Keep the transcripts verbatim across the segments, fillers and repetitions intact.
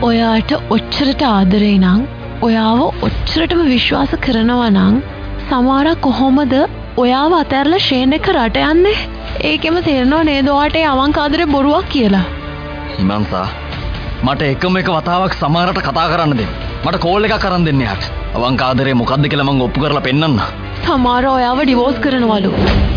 ඔයාට ඔච්චරට ආදරේ නම් ඔයාව ඔච්චරටම විශ්වාස කරනවා නම් සමහර කොහොමද ඔයාව අතහැරලා ෂේන් එක රට යන්නේ? ඒකෙම තේරෙනව නේද ඔයාට ඒ අවංක ආදරේ බොරුවක් කියලා. හිමන්සා මට එකම එක වතාවක් සමහරට කතා කරන්න දෙන්න. මට කෝල් එකක් කරන් දෙන්න යාට. අවංක ආදරේ මොකද්ද කියලා මම ඔප්පු කරලා පෙන්නන්න. සමහර ඔයාව ඩිවෝස් කරනවලු.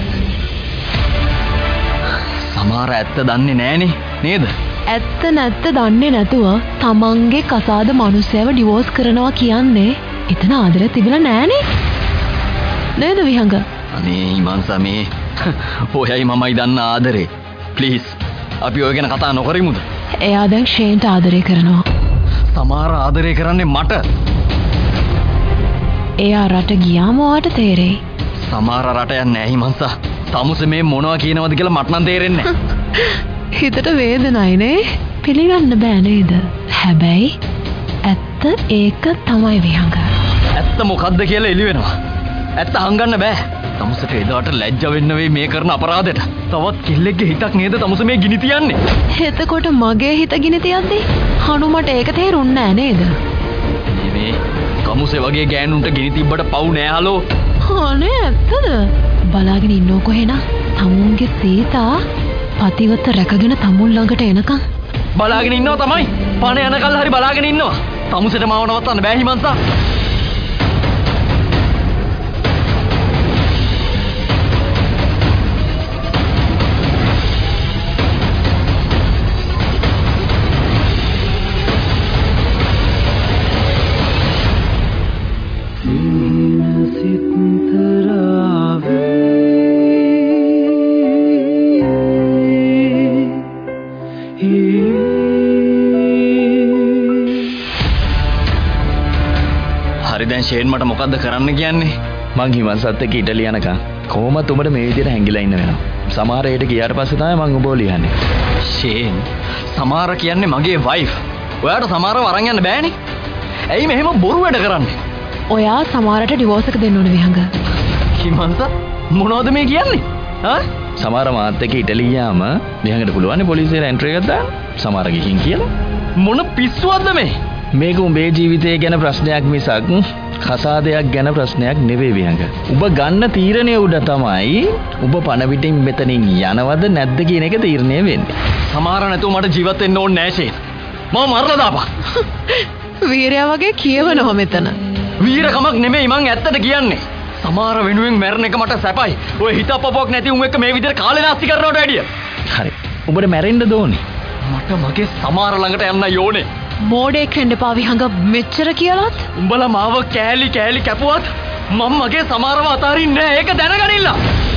සමහර ඇත්ත දන්නේ නෑනේ නේද? ඇත්ත නැත්ත දන්නේ නැතුව තමන්ගේ කසාද මිනිස්සයව ඩිවෝස් කරනවා කියන්නේ එතන ආදරය තිබුණා නෑනේ. නේද විහංග? අනේ හිමන්සා මේ ඔයයි මමයි දන්න ආදරේ. ප්ලීස් අපි ඔය ගැන කතා නොකරමුද? එයා දැන් ෂේන්ට ආදරය කරනවා. සමහර ආදරය කරන්නේ මට. එයා රට ගියාම ඔයාට තේරෙයි. සමහර රට යන්නේ නැහැ හිමන්සා. තමුසේ මේ මොනවා කියනවද කියලා මට නම් තේරෙන්නේ නැහැ. හිතට වේදනයි නේ? පිළිගන්න බෑ නේද? හැබැයි ඇත්ත ඒක තමයි විහංග. ඇත්ත මොකද්ද කියලා එළි වෙනවා. ඇත්ත හංගන්න බෑ. තමුසට එදාට ලැජ්ජ වෙන්න වෙයි මේ කරන අපරාධෙට. තවත් කෙල්ලෙක්ගේ හිතක් නේද තමුස මේ ගිනි තියන්නේ? එතකොට මගේ හිත ගිනි තියද්දි හනුමට ඒක තේරුන්නේ නෑ නේද? මේ තමුසේ වගේ ගෑනුන්ට ගිනි තිබ්බට පව් නෑ හලෝ. අනේ ඇත්තද? බලාගෙන ඉන්නෝ කොහෙනා? තමුන්ගේ සීතා පතිවත රැකගෙන තමුන් ළඟට එනකම් බලාගෙන ඉන්නවා තමයි. පණ යනකල් හරි බලාගෙන ඉන්නවා. තමුසෙට මාව නවත්තන්න බෑ හිමන්සා. ෂේන් මට මොකද්ද කරන්න කියන්නේ? මං හිමන්සත් එක්ක ඉටලිය යනකම් කොහොමද උඹට මේ විදිහට හැංගිලා ඉන්න වෙනවා. සමහර ඒට ගියාට පස්සේ තමයි මං උඹව ලියන්නේ. ෂේන් සමහර කියන්නේ මගේ වයිෆ්. ඔයාට සමහරව අරන් යන්න බෑනේ. ඇයි මෙහෙම බොරු වැඩ කරන්නේ? ඔයා සමහරට ඩිවෝස් එක දෙන්න ඕනේ විහංග. හිමන්ස මොනවද මේ කියන්නේ? ආ? සමහර මාත් එක්ක ඉටලිය යාම විහංගට පුළුවන් නේ පොලිසියට එන්ට්‍රි එකක් දාන්න. සමහර ගිහින් කියලා. මොන පිස්සුවක්ද මේ? මේක උඹේ ජීවිතය ගැන ප්‍රශ්නයක් මිසක් කසාදයක් ගැන ප්‍රශ්නයක් නෙවෙයි විහංග. ඔබ ගන්න තීරණය උඩ තමයි ඔබ පණ පිටින් මෙතනින් යනවද නැද්ද කියන එක තීරණය වෙන්නේ. සමහර නැතුව මට ජීවත් වෙන්න ඕනේ නෑ ෂේන්. මම මරලා දාපන්. වීරයා වගේ කියවනවා මෙතන. වීරකමක් නෙමෙයි මං ඇත්තට කියන්නේ. සමහර වෙනුවෙන් මැරෙන එක මට සැපයි. ඔය හිතප්පපුවක් නැති උන් එක්ක මේ විදිහට කාලේ නාස්ති කරනවට වැඩිය. හරි. ඔබට මැරෙන්න දෝනේ. මට මගේ සමහර ළඟට යන්න යෝනේ. මෝඩෙක් වෙන්න එපා විහංග මෙච්චර කියලාත්. උඹලා මාව කෑලි කෑලි කැපුවත් මම මගේ සමහරව අතාරින්නේ නෑ. ඒක දැනගනින්න.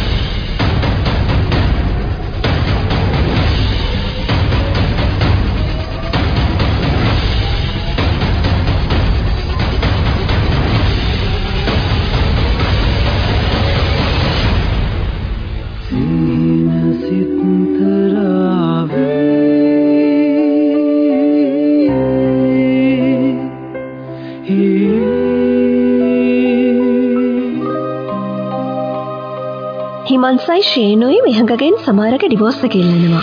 හිමන්සයි ෂේනොයි විහංගගෙන් සමහරක ඩිවෝස් එක ඉල්ලනවා.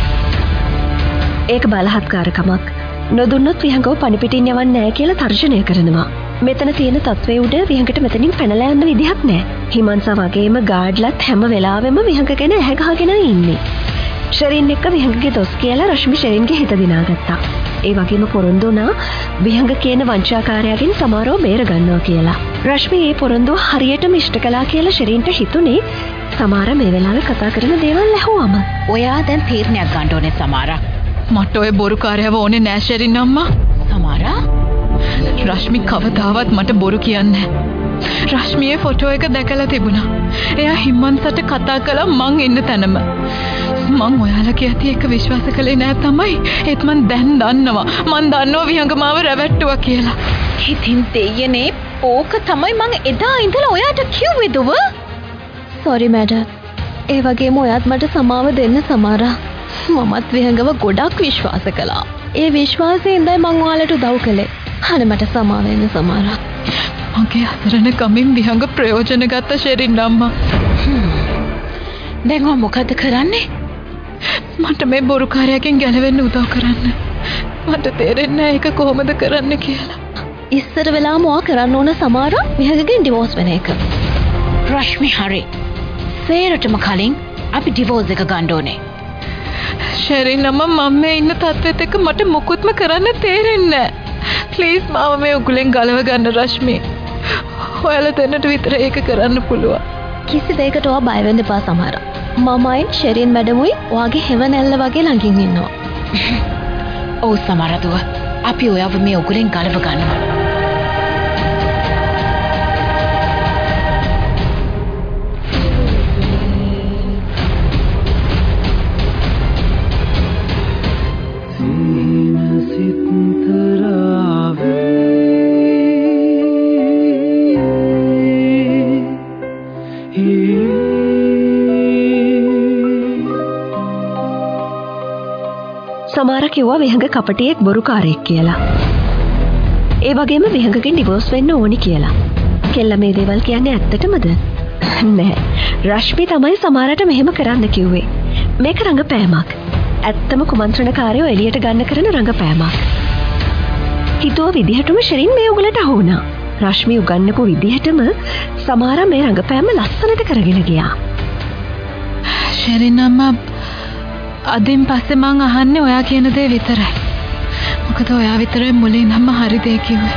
ඒක බලහත්කාරකමක්. නොදුන්නොත් විහංගව පණිපිටින් යවන්නේ නැහැ කියලා තර්ජනය කරනවා. මෙතන තියෙන තත්ත්වයේ උඩ විහංගට මෙතනින් පැනලා යන්න විදිහක් නැහැ. හිමන්සා වගේම ගාඩ්ලත් හැම වෙලාවෙම විහංග ගැන ඇහැ ගහගෙන ඉන්නේ. ෂෙරින් එක්ක විහංගගේ දොස් කියලා රශ්මි ෂෙරින්ගේ හිත දිනාගත්තා. ඒ වගේම පොරොන්දු වුණා විහංග කියන වංචාකාරයාගෙන් සමහරව බේර ගන්නවා කියලා. රශ්මි ඒ පොරොන්දුව හරියටම ඉෂ්ට කළා කියලා ෂෙරින්ට හිතුනේ. සමහර මේ වෙලාවේ කතා කරන දේවල් ඇහුවම ඔයා දැන් තීරණයක් ගන්න ඕනේ සමහර. මට ඔය බොරුකාරයව ඕනේ නෑ ෂෙරින් අම්මා. සමහර රශ්මි කවදාවත් මට බොරු කියන්නේ නෑ. රශ්මියේ ෆොටෝ එක දැකලා තිබුණා. එයා හිමන්සට කතා කළා මං ඉන්න තැනම. මං ඔයාලගේ ඇති එක විශ්වාස කළේ නෑ තමයි. ඒත් මං දැන් දන්නවා. මං දන්නවා විහංග මාව රැවට්ටුවා කියලා. ඉතින් දෙයනේ ඕක තමයි මං එදා ඉඳලා ඔයාට කිව්වේ දුව. Sorry madam. ඒ වගේම ඔයාත් මට සමාව දෙන්න සමහරා. මමත් විහංගව ගොඩක් විශ්වාස කළා. ඒ විශ්වාසයෙන් ඉඳයි මං ඔයාලට උදව් කළේ. අනේ මට සමාව වෙන්න සමහරා. මගේ අසරණ කමින් විහංග ප්‍රයෝජන ගත්ත ෂෙරින් අම්මා. දැන් ඔය මොකද කරන්නේ? මට මේ බොරුකාරයාගෙන් ගැලවෙන්න උදව් කරන්න. මට තේරෙන්නේ නැහැ ඒක කොහොමද කරන්න කියලා. ඉස්සර වෙලාම ඔයා කරන්න ඕන සමහර විහගගෙන් ඩිවෝස් වෙන එක. රශ්මි හරි. සේරටම කලින් අපි ඩිවෝස් එක ගන්න ඕනේ. ශෙරින් අම්මා මම මේ ඉන්න තත්ත්වෙත් එක්ක මට මොකුත්ම කරන්න තේරෙන්නේ නැහැ. ප්ලීස් මාව මේ උගලෙන් ගලව ගන්න රශ්මි. ඔයාලා දෙන්නට විතර ඒක කරන්න පුළුවන්. කිසි දෙයකට ඔයා බය වෙන්න එපා සමහර. මමයි ශෙරින් මැඩමුයි ඔයාගේ හෙවණැල්ල වගේ ළඟින් ඉන්නවා. ඔව් සමහරදුව. අපි ඔයාව මේ උගලෙන් ගලව ගන්නවා. සමහර කිව්වා විහඟ කපටියෙක් බොරුකාරයෙක් කියලා. ඒ වගේම විහඟගෙන් ඩිවෝස් වෙන්න ඕනි කියලා. කෙල්ල මේ දේවල් කියන්නේ ඇත්තටමද? නෑ. රශ්මි තමයි සමහරට මෙහෙම කරන්න කිව්වේ. මේක රංගපෑමක්. ඇත්තම කුමන්ත්‍රණකාරයෝ එළියට ගන්න කරන රංගපෑමක්. හිතුව විදිහටම ශෙරින් මේ උගලට අහු වුණා. රශ්මි උගන්නපු විදිහටම සමහර මේ රංගපෑම ලස්සනට කරගෙන ගියා. ශෙරින් අම්මා අදින් පස්සේ මං අහන්නේ ඔයා කියන දේ විතරයි. මොකද ඔයා විතරයි මුලින්ම හරි දේ කිව්වේ.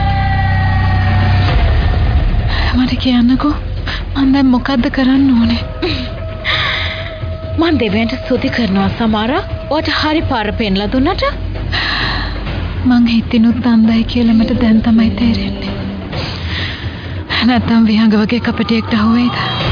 මට කියන්නකෝ මං දැන් මොකද්ද කරන්න ඕනේ? මං දෙවියන්ට ස්තුති කරනවා සමහර. ඔයාට හරි පාර පෙන්ලා දුන්නට මං හිතිනුත් අන්දයි කියලා මට දැන් තමයි තේරෙන්නේ. නැත්තම් විහඟ වගේ කපටියෙක්ට අහුවෙයිද?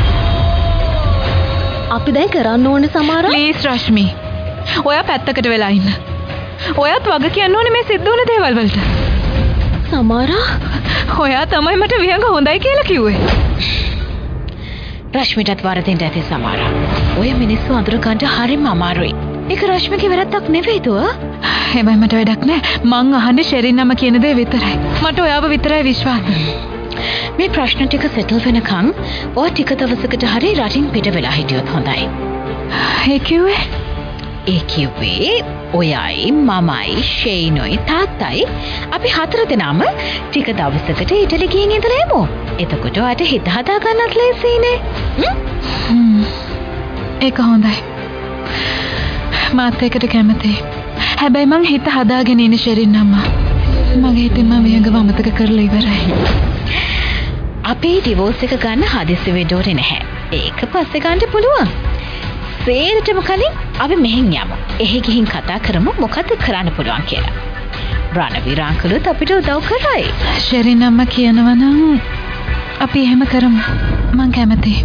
අපි දැන් කරන්න ඕනේ සමහර. ප්ලීස් රශ්මි. ඔයා පැත්තකට වෙලා ඉන්න. ඔයාත් වග කියන්න ඕනේ මේ සිද්ධ වුණ දේවල් වලට. සමහර ඔයා තමයි මට විහඟ හොඳයි කියලා කිව්වේ. රශ්මිටත් වරදින්න ඇති සමහර. ඔය මිනිස්සු අඳුර ගන්න හරිම අමාරුයි. ඒක රශ්මිගේ වැරද්දක් නෙවෙයිද? හැබැයි මට වැඩක් නැහැ. මං අහන්නේ ශෙරින් නම කියන දේ විතරයි. මට ඔයාව විතරයි විශ්වාසයි. මේ ප්‍රශ්න ටික සෙටල් වෙනකන් ඔය ටික දවසකට හරි රටින් පිට වෙලා හිටියොත් හොඳයි. ඒ කිව්වේ? ඒ කිව්වේ ඔයයි මමයි ෂේනොයි තාත්තයි අපි හතර දෙනාම ටික දවසකට ඉටලි ගිහින් ඉඳලා එමු. එතකොට ඔයාට හිත හදා ගන්නත් ලේසියිනේ. හ්ම්. ඒක හොඳයි. මාත් ඒකට කැමතියි. හැබැයි මං හිත හදාගෙන ඉන්නේ ශෙරින් අම්මා. මගේ හිතේ මම විහඟව අමතක කරලා ඉවරයි. අපේ ඩිවෝස් එක ගන්න හදිස්සි වෙන්න ඕනේ නැහැ. ඒක පස්සේ ගන්න පුළුවන්. සේරටම කලින් අපි මෙහෙන් යමු. එහෙ ගිහින් කතා කරමු මොකද කරන්න පුළුවන් කියලා. රණවීර අංකලුත් අපිට උදව් කරයි. ශෙරින් අම්මා කියනවා නම් අපි එහෙම කරමු. මං කැමතියි.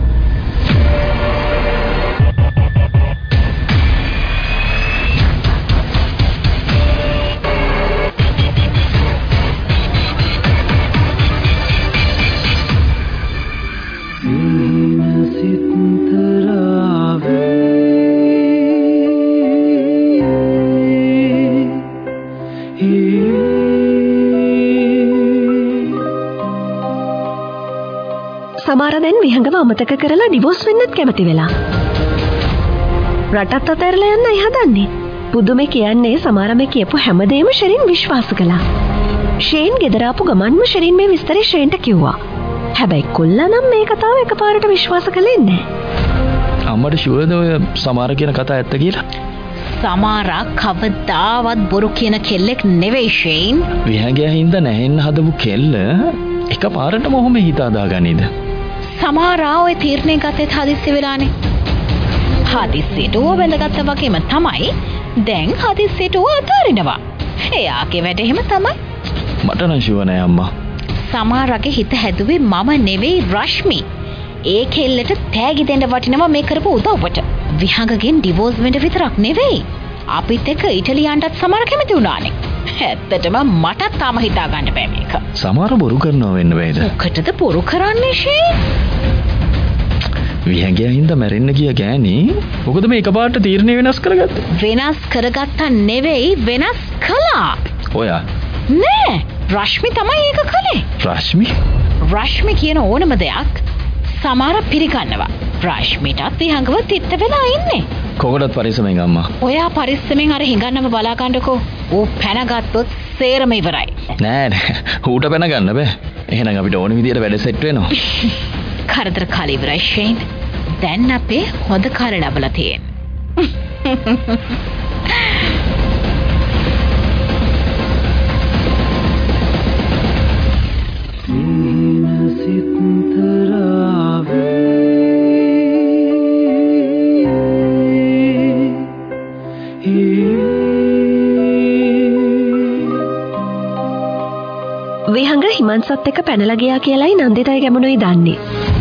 සමහර දැන් විහඟව අමතක කරලා ඩිවෝස් වෙන්නත් කැමති වෙලා. රටත් අතහැරලා යන්නයි හදන්නේ. පුදුමේ කියන්නේ සමහර මේ කියපු හැමදේම ශෙරින් විශ්වාස කළා. ෂේන් ගෙදර ආපු ගමන්ම ශෙරින් මේ විස්තරේ ෂේන්ට කිව්වා. හැබැයි කොල්ලා නම් මේ කතාව එකපාරට විශ්වාස කළේ නැහැ. අම්මට ෂුවර්ද ඔය සමහර කියන කතා ඇත්ත කියලා? සමහර කවදාවත් බොරු කියන කෙල්ලෙක් නෙවෙයි ෂේන්. විහඟයා හින්දා නැහෙන්න හදපු කෙල්ල එකපාරටම ඔහොම හිත හදාගන්නේද? සමහර ඔය තීරණය ගත්තේ හදිස්සි වෙලානේ. හදිස්සියට ඕව බැඳගත්තා වගේම තමයි දැන් හදිස්සියට ඕව අතාරිනවා. එයාගේ වැඩ එහෙම තමයි. මට නම් ෂුවර් නෑ අම්මා. සමහරගේ හිත හැදුවේ මම නෙවෙයි රශ්මි. ඒ කෙල්ලට තෑගි දෙන්න වටිනවා මේ කරපු උදව්වට. විහඟගෙන් ඩිවෝස් වෙන්න විතරක් නෙවෙයි. අපිත් එක්ක ඉටලියාන්ටත් සමහර කැමති වුණානේ. ඇත්තටම මටත් තාම හිතා ගන්න බෑ මේක. සමහර බොරු කරනවා වෙන්න බෑද? මොකටද බොරු කරන්නේ ෂේ? විහඟයා හින්දා මැරෙන්න ගිය ගෑණි මොකද මේ එකපාරට තීරණය වෙනස් කරගත්තේ? වෙනස් කරගත්තා නෙවෙයි වෙනස් කළා. ඔයා නෑ රශ්මි තමයි ඒක කළේ. රශ්මි? රශ්මි කියන ඕනම දෙයක් සමහර පිළිගන්නවා. රශ්මිටත් විහඟව තිත්ත වෙලා ඉන්නේ. කොකටත් පරිස්සමෙන් අම්මා. ඔයා පරිස්සමෙන් අර හිඟන්නම බලා ගන්නකෝ. ඌ පැනගත්තොත් සේරම ඉවරයි. නෑ නෑ. ඌට පැන ගන්න බෑ. එහෙනම් අපිට ඕන විදියට වැඩ සෙට් වෙනවා. කරදර කාලේ ඉවරයි ෂේන්. දැන් අපේ හොඳ කාලේ ලැබලා තියෙන්නේ. විහංග හිමන්සත් එක්ක පැනලා ගියා කියලායි නන්දිතයි ගැමුණුයි දන්නේ.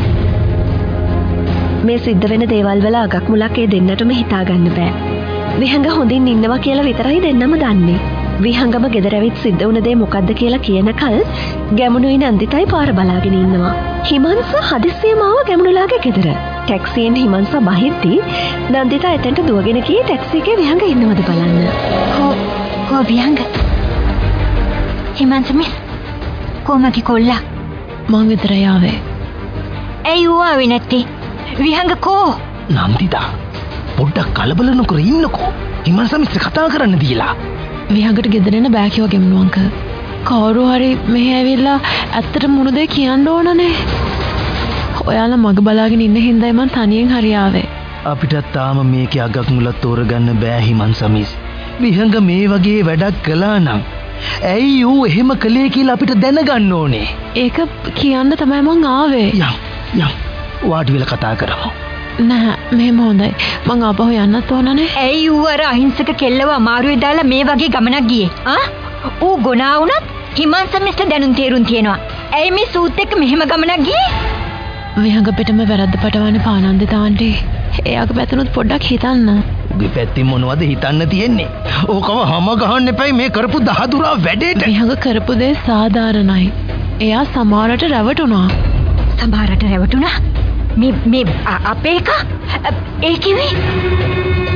මේ සිද්ධ වෙන දේවල් වල අගක් මුලක් ඒ දෙන්නටම හිතා ගන්න බෑ. විහංග හොඳින් ඉන්නවා කියලා විතරයි දෙන්නම දන්නේ. විහංගම ගෙදර ඇවිත් සිද්ධ වුණ දේ මොකද්ද කියලා කියනකල් ගැමුණුයි නන්දිතයි පාර බලාගෙන ඉන්නවා. හිමන්ස හදිස්සියම ආව ගැමුණුලාගේ ගෙදර. ටැක්සියෙන් හිමන්ස බහිද්දී නන්දිතා එතනට දුවගෙන ගියේ ටැක්සි එකේ විහංග ඉන්නවද බලන්න. හෝ හෝ විහංග. හිමන්ස මිස් කොමකි කොල්ලා මං විතරයි ආවේ. ඇයි ඌ ආවේ නැත්තේ? විහංග කෝ? නන්දිතා පොඩ්ඩක් කලබල නොකර ඉන්නකෝ. හිමන්ස මිස් කතා කරන්න දීලා. විහංගට ගෙදර එන්න බෑ කිව්වා ගැමුණු අංකල්. කවුරු හරි මෙහෙ ඇවිල්ලා ඇත්තට මුණු දෙය කියන්න ඕනනේ. ඔයාලා මග බලාගෙන ඉන්න හින්දායි මං තනියෙන් හරි ආවේ. අපිට තාම මේකේ අගක් මුලක් තෝරගන්න බෑ හිමන්ස මිස්. විහංග මේ වගේ වැඩක් කළා නම් ඇයි ඌ එහෙම කළේ කියලා අපිට දැනගන්න ඕනේ. ඒක කියන්න තමයි මං ආවේ. යම් යම් වාඩි වෙලා කතා කරමු. නෑ මෙහෙම හොඳයි. මං ආපහු යන්නත් ඕනනේ. ඇයි ඌ අර අහිංසක කෙල්ලව අමාරුවේ දාලා මේ වගේ ගමනක් ගියේ? ආ? ඌ ගොනා වුණත් හිමන්ස මිස්ට දැනුම් තේරුම් තියෙනවා. ඇයි මේ සූත් එක්ක මෙහෙම ගමනක් ගියේ? විහංග පිටම වැරද්ද පටවන්නේ පානන්දිත ආන්ටි. එයාගේ පැතුනොත් පොඩ්ඩක් හිතන්න. උගේ පැත්තෙන් මොනවද හිතන්න තියෙන්නේ? ඕකව හැම ගහන්න එපයි මේ කරපු දහදුරා වැඩේට. විහංග කරපු දේ සාධාරණයි. එයා සමහරට රැවටුණා. සමහරට රැවටුණා? මේ මේ අපේ එක ඒ කිව්වේ